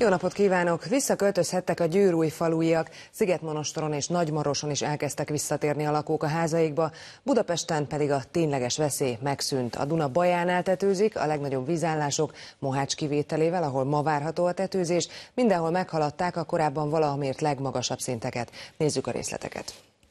Jó napot kívánok! Visszaköltözhettek a győrújfaluiak, Szigetmonostoron és Nagymaroson is elkezdtek visszatérni a lakók a házaikba, Budapesten pedig a tényleges veszély megszűnt. A Duna bajánál tetőzik, a legnagyobb vízállások Mohács kivételével, ahol ma várható a tetőzés, mindenhol meghaladták a korábban valaha mért legmagasabb szinteket. Nézzük a részleteket.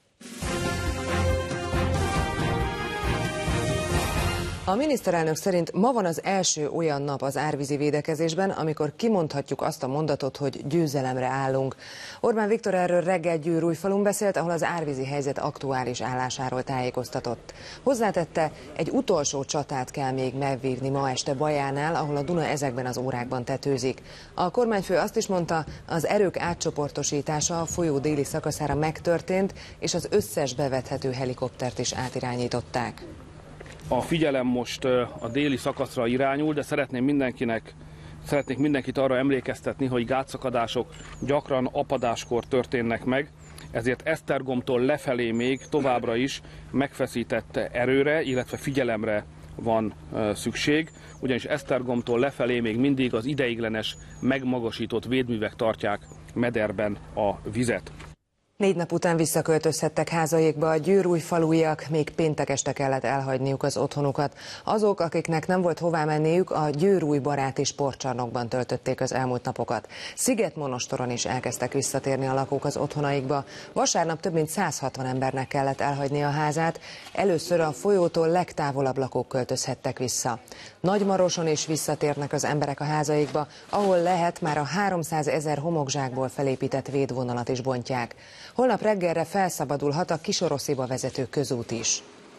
A miniszterelnök szerint ma van az első olyan nap az árvízi védekezésben, amikor kimondhatjuk azt a mondatot, hogy győzelemre állunk. Orbán Viktor erről reggel Győrújfalun beszélt, ahol az árvízi helyzet aktuális állásáról tájékoztatott. Hozzátette, egy utolsó csatát kell még megvívni ma este Bajánál, ahol a Duna ezekben az órákban tetőzik. A kormányfő azt is mondta, az erők átcsoportosítása a folyó déli szakaszára megtörtént, és az összes bevethető helikoptert is átirányították. A figyelem most a déli szakaszra irányul, de szeretnék mindenkit arra emlékeztetni, hogy gátszakadások gyakran apadáskor történnek meg, ezért Esztergomtól lefelé még továbbra is megfeszített erőre, illetve figyelemre van szükség, ugyanis Esztergomtól lefelé még mindig az ideiglenes, megmagasított védművek tartják mederben a vizet. 4 nap után visszaköltözhettek házaikba a győrújfaluiak, még péntek este kellett elhagyniuk az otthonukat. Azok, akiknek nem volt hová menniük, a Győrúj baráti sportcsarnokban töltötték az elmúlt napokat. Szigetmonostoron is elkezdtek visszatérni a lakók az otthonaikba. Vasárnap több mint 160 embernek kellett elhagyni a házát. Először a folyótól legtávolabb lakók költözhettek vissza. Nagymaroson is visszatérnek az emberek a házaikba, ahol lehet, már a 300 000 homokzsákból felépített védvonalat is bontják. Holnap reggelre felszabadulhat a Kisorosziba vezető közút is.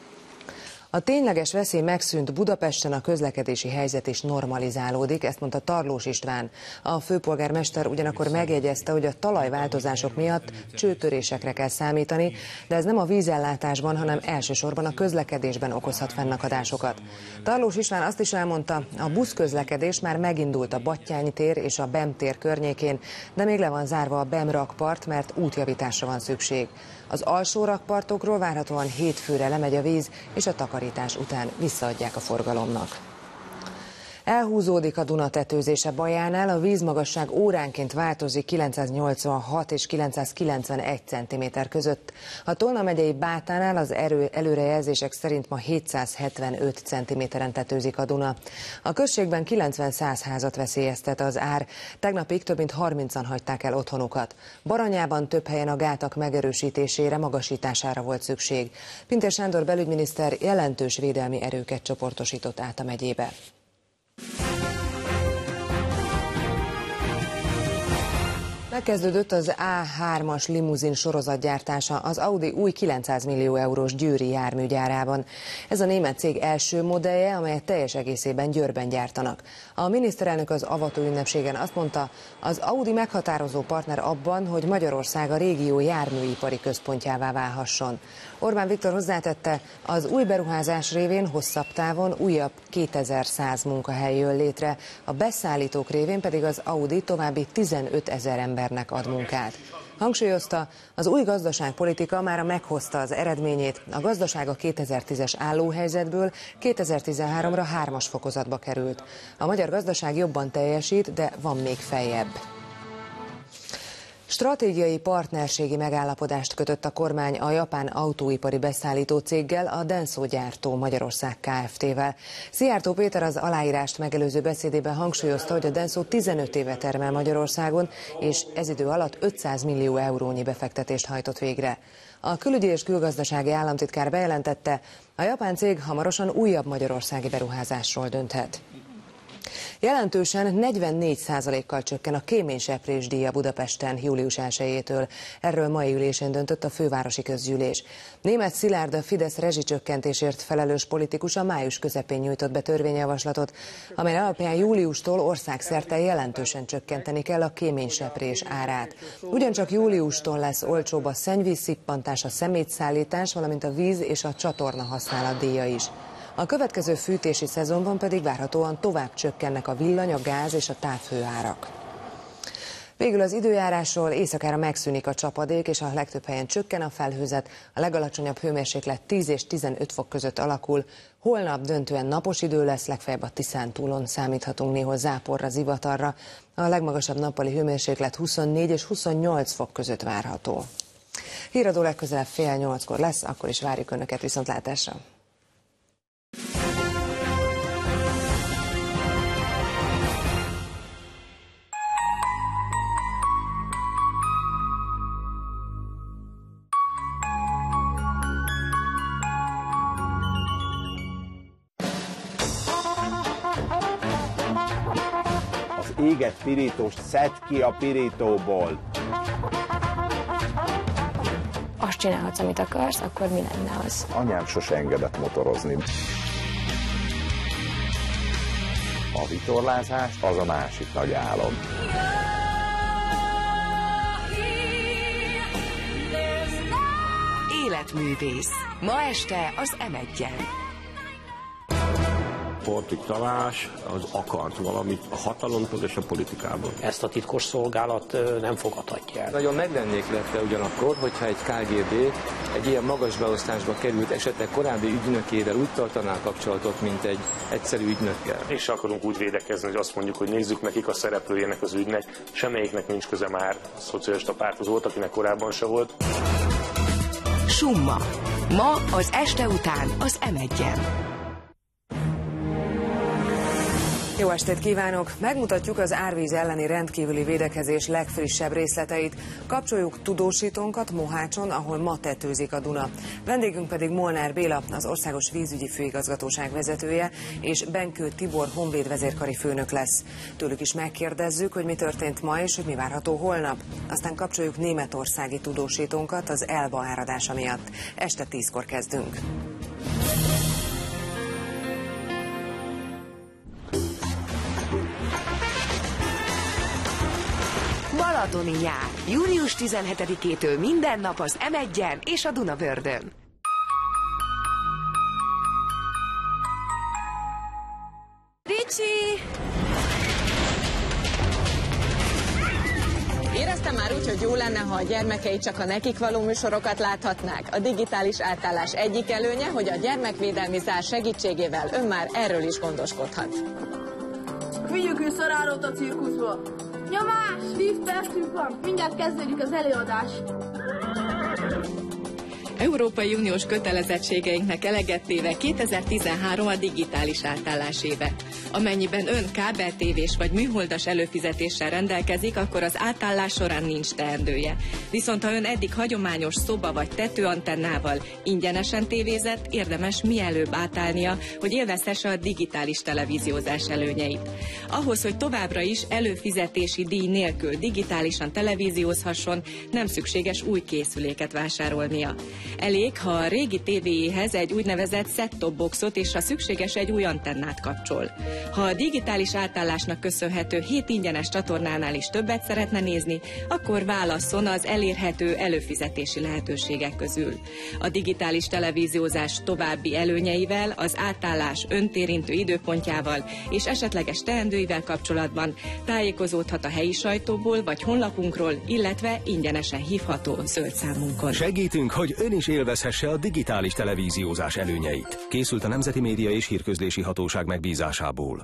A tényleges veszély megszűnt, Budapesten a közlekedési helyzet is normalizálódik, ezt mondta Tarlós István. A főpolgármester ugyanakkor megjegyezte, hogy a talajváltozások miatt csőtörésekre kell számítani, de ez nem a vízellátásban, hanem elsősorban a közlekedésben okozhat fennakadásokat. Tarlós István azt is elmondta, a buszközlekedés már megindult a Battyányi tér és a BEM tér környékén, de még le van zárva a BEM rakpart, mert útjavításra van szükség. Az alsó rakpartokról várhatóan hétfőre lemegy a víz, és a takarítás után visszaadják a forgalomnak. Elhúzódik a Duna tetőzése Bajánál, a vízmagasság óránként változik 986 és 991 cm között. A Tolna megyei Bátánál az előrejelzések szerint ma 775 cm-en tetőzik a Duna. A községben 90-100 házat veszélyeztet az ár, tegnapig több mint 30-an hagyták el otthonukat. Baranyában több helyen a gátak megerősítésére, magasítására volt szükség. Pintér Sándor belügyminiszter jelentős védelmi erőket csoportosított át a megyébe. Megkezdődött az A3-as limuzin sorozatgyártása az Audi új 900 millió eurós győri járműgyárában. Ez a német cég első modellje, amelyet teljes egészében Győrben gyártanak. A miniszterelnök az avató ünnepségen azt mondta, az Audi meghatározó partner abban, hogy Magyarország a régió járműipari központjává válhasson. Orbán Viktor hozzátette, az új beruházás révén hosszabb távon újabb 2100 munkahely jön létre, a beszállítók révén pedig az Audi további 15 000 embernek ad munkát. Hangsúlyozta, az új gazdaságpolitika mára meghozta az eredményét, a gazdaság a 2010-es állóhelyzetből 2013-ra 3-as fokozatba került. A magyar gazdaság jobban teljesít, de van még feljebb. Stratégiai partnerségi megállapodást kötött a kormány a japán autóipari beszállító céggel, a Denso gyártó Magyarország Kft-vel. Szijjártó Péter az aláírást megelőző beszédében hangsúlyozta, hogy a Denso 15 éve termel Magyarországon, és ez idő alatt 500 millió eurónyi befektetést hajtott végre. A külügyi és külgazdasági államtitkár bejelentette, a japán cég hamarosan újabb magyarországi beruházásról dönthet. Jelentősen 44%-kal csökken a kéményseprés díja Budapesten július 1-től. Erről mai ülésén döntött a fővárosi közgyűlés. Németh Szilárd, a Fidesz rezsicsökkentésért felelős politikus a május közepén nyújtott be törvényjavaslatot, amely alapján júliustól országszerte jelentősen csökkenteni kell a kéményseprés árát. Ugyancsak júliustól lesz olcsóbb a szennyvízszippantás, a szemétszállítás, valamint a víz és a csatorna használat díja is. A következő fűtési szezonban pedig várhatóan tovább csökkennek a villany, a gáz és a távhőárak. Végül az időjárásról: éjszakára megszűnik a csapadék, és a legtöbb helyen csökken a felhőzet, a legalacsonyabb hőmérséklet 10 és 15 fok között alakul. Holnap döntően napos idő lesz, legfeljebb a Tiszántúlon számíthatunk néhol záporra, zivatarra. A legmagasabb nappali hőmérséklet 24 és 28 fok között várható. Híradó legközelebb 7:30-kor lesz, akkor is várjuk Önöket, viszontlátásra! Égett pirítóst szedd ki a pirítóból. Azt csinálhatsz, amit akarsz, akkor mi lenne az? Anyám sose engedett motorozni. A vitorlázás az a másik nagy álom. Életművész. Ma este az M1-en. Horthy Tamás az akart valamit a hatalomtól és a politikában. Ezt a titkos szolgálat nem fogadhatja el. Nagyon meglennék lepve ugyanakkor, hogyha egy KGB egy ilyen magas beosztásba került esetleg korábbi ügynökével úgy tartaná kapcsolatot, mint egy egyszerű ügynökkel. És akarunk úgy védekezni, hogy azt mondjuk, hogy nézzük meg, kik a szereplőjének az ügynek, semmelyiknek nincs köze már a szocialista párthoz, volt, akinek korábban se volt. Summa. Ma az este után az M1-en. Jó estét kívánok! Megmutatjuk az árvíz elleni rendkívüli védekezés legfrissebb részleteit. Kapcsoljuk tudósítónkat Mohácson, ahol ma tetőzik a Duna. Vendégünk pedig Molnár Béla, az Országos Vízügyi Főigazgatóság vezetője, és Benkő Tibor honvédvezérkari főnök lesz. Tőlük is megkérdezzük, hogy mi történt ma, és hogy mi várható holnap. Aztán kapcsoljuk németországi tudósítónkat az Elba áradása miatt. Este 10-kor kezdünk. Balatoni nyár. Július 17-től minden nap az M1-en és a Dunavördön. Ricsi! Éreztem már úgy, hogy jó lenne, ha a gyermekei csak a nekik való műsorokat láthatnák. A digitális átállás egyik előnye, hogy a gyermekvédelmi zár segítségével ön már erről is gondoskodhat. Vigyük vissza Rárót a cirkuszba! Nyomás! 10 percünk van, mindjárt kezdődik az előadás. Európai Uniós kötelezettségeinknek eleget téve 2013 a digitális átállás éve. Amennyiben ön kábeltévés vagy műholdas előfizetéssel rendelkezik, akkor az átállás során nincs teendője. Viszont ha ön eddig hagyományos szoba vagy tetőantennával ingyenesen tévézett, érdemes mielőbb átállnia, hogy élvezhesse a digitális televíziózás előnyeit. Ahhoz, hogy továbbra is előfizetési díj nélkül digitálisan televíziózhasson, nem szükséges új készüléket vásárolnia. Elég, ha a régi tévéjéhez egy úgynevezett set-top boxot és ha szükséges egy új antennát kapcsol. Ha a digitális átállásnak köszönhető 7 ingyenes csatornánál is többet szeretne nézni, akkor válasszon az elérhető előfizetési lehetőségek közül. A digitális televíziózás további előnyeivel, az átállás öntérintő időpontjával és esetleges teendőivel kapcsolatban tájékozódhat a helyi sajtóból vagy honlapunkról, illetve ingyenesen hívható zöld számunkon. Segítünk, hogy ön is élvezhesse a digitális televíziózás előnyeit. Készült a Nemzeti Média és Hírközlési Hatóság megbízásából.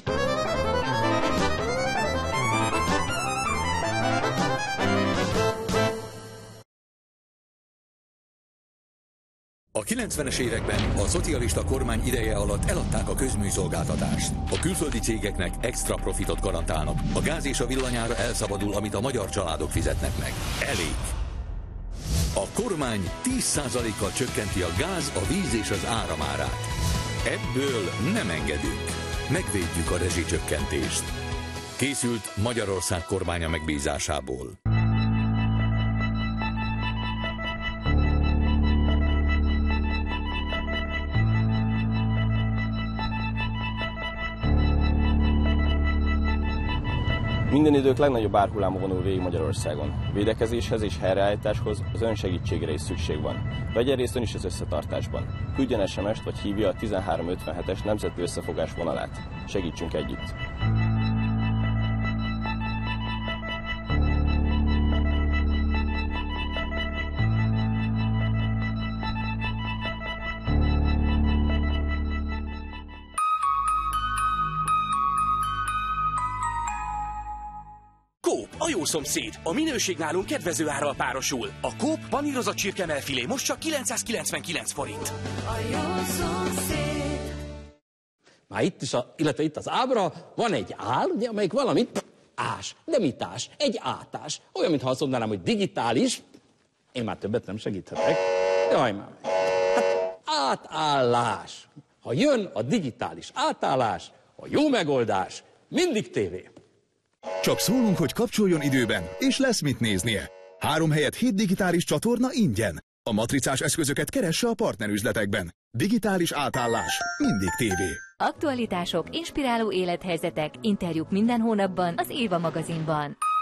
A 90-es években a szocialista kormány ideje alatt eladták a közműszolgáltatást. A külföldi cégeknek extra profitot garantálnak. A gáz és a villanyára elszabadul, amit a magyar családok fizetnek meg. Elég! A kormány 10%-kal csökkenti a gáz, a víz és az áramárát. Ebből nem engedünk. Megvédjük a rezsicsökkentést. Készült Magyarország kormánya megbízásából. Minden idők legnagyobb árhulláma vonul végig Magyarországon. Védekezéshez és helyreállításhoz az ön segítségére is szükség van. Vegyen részt ön is az összetartásban. Küldjen SMS-t vagy hívja a 1357-es nemzeti összefogás vonalát. Segítsünk együtt! jó szomszéd, a minőség nálunk kedvező árral párosul. A Coop panírozott csirkemelfilé most csak 999 forint. A jó szomszéd. Már itt is, illetve itt az ábra van egy ál, ugye, amelyik valamit ás, de mit ás? Egy átás. Olyan, mintha azt mondanám, hogy digitális, én már többet nem segíthetek. Jaj már. Hát átállás. Ha jön a digitális átállás, a jó megoldás mindig tévé. Csak szólunk, hogy kapcsoljon időben, és lesz mit néznie. 3 helyett 7 digitális csatorna ingyen. A matricás eszközöket keresse a partnerüzletekben. Digitális átállás, mindig tévé. Aktualitások, inspiráló élethelyzetek, interjúk minden hónapban az Éva magazinban.